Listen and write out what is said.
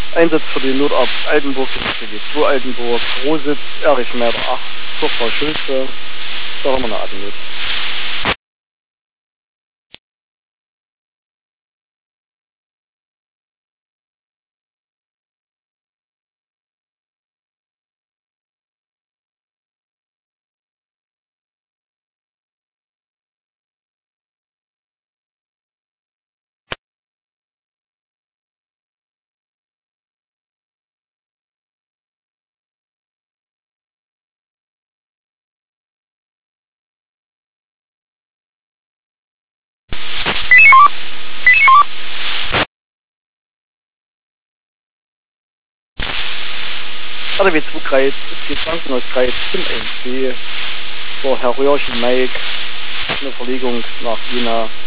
Einsatz für die Notarzt Altenburg, GW2 Altenburg, Rohsitz, Erich Merder 8, zur Frau Schulze, da haben wir eine Atemnot. RW2 Kreis, es geht Krankenhauskreis 5 1B, so Herr Röhrchen Mike, eine Verlegung nach Jena.